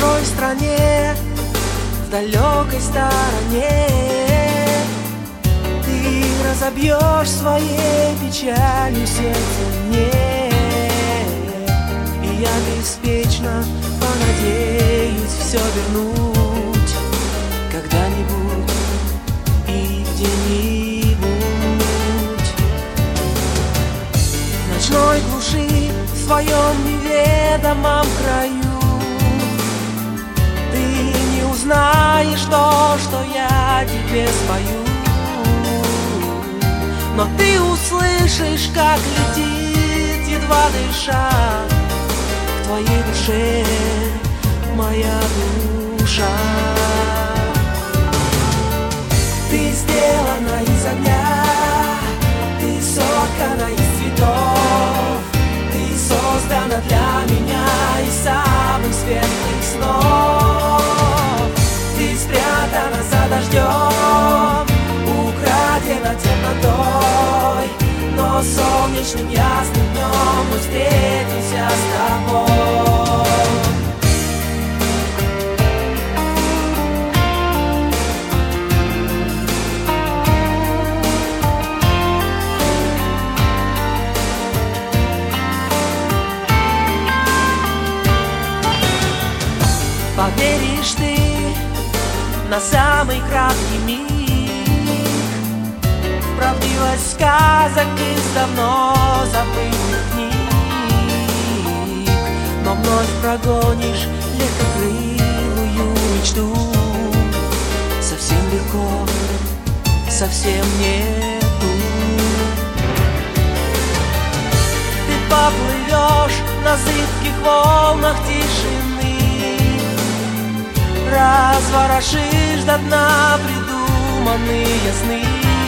чужой стране, в далекой стороне. Ты разобьешь своей печалью сердце мне, и я беспечно понадеюсь все вернуть когда-нибудь и где-нибудь. В ночной глуши, в своем неведомом краю, ты не узнаешь то, что я тебе спою, но ты услышишь, как летит, едва дыша, к твоей душе моя душа. Ты сделана из огня, ты соткана из цветов, ты создана для меня из самых светлых снов. Ты спрятана за дождем, украдена темнотой, но солнечным ясным днем мы встретимся с тобой. Поверишь ты на самый краткий миг в правдивость сказок из давно забытых книг, но вновь прогонишь легкокрылую мечту. Совсем легко, совсем нету. Ты поплывешь на зыбких волнах тишины, разворошишь до дна придуманные сны,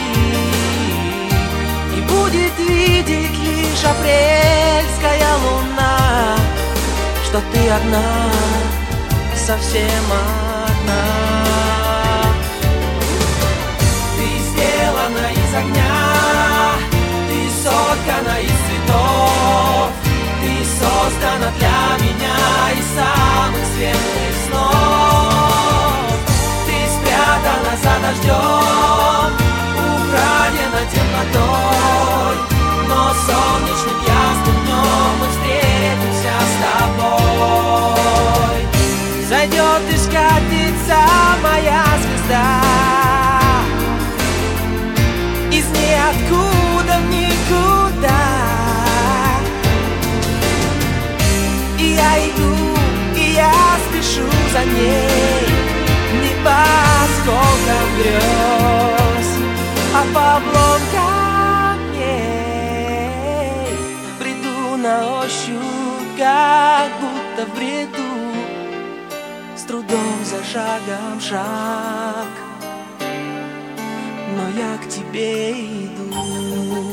и будет видеть лишь апрельская луна, что ты одна, совсем одна. Ты сделана из огня, ты соткана из цветов, ты создана для меня из самых светлых снов. Ты спрятана за дождем, украдена темнотой, но солнечным ясным днем мы встретимся с тобой. Зайдет и скатится моя звезда из ниоткуда в никуда. И я иду, и я спешу за ней, не по осколкам грез, а по обломкам камней. Бреду на ощупь, как будто в бреду, с трудом за шагом шаг, но я к тебе иду.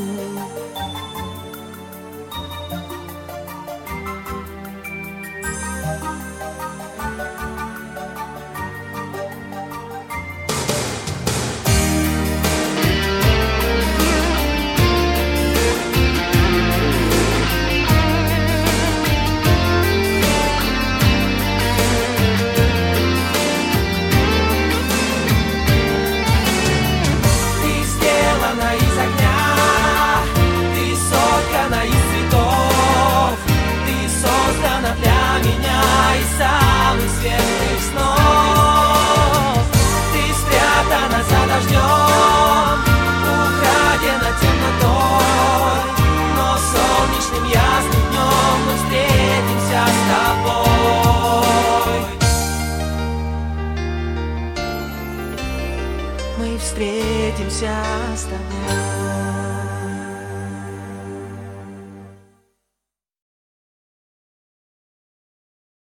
Мы встретимся с тобой.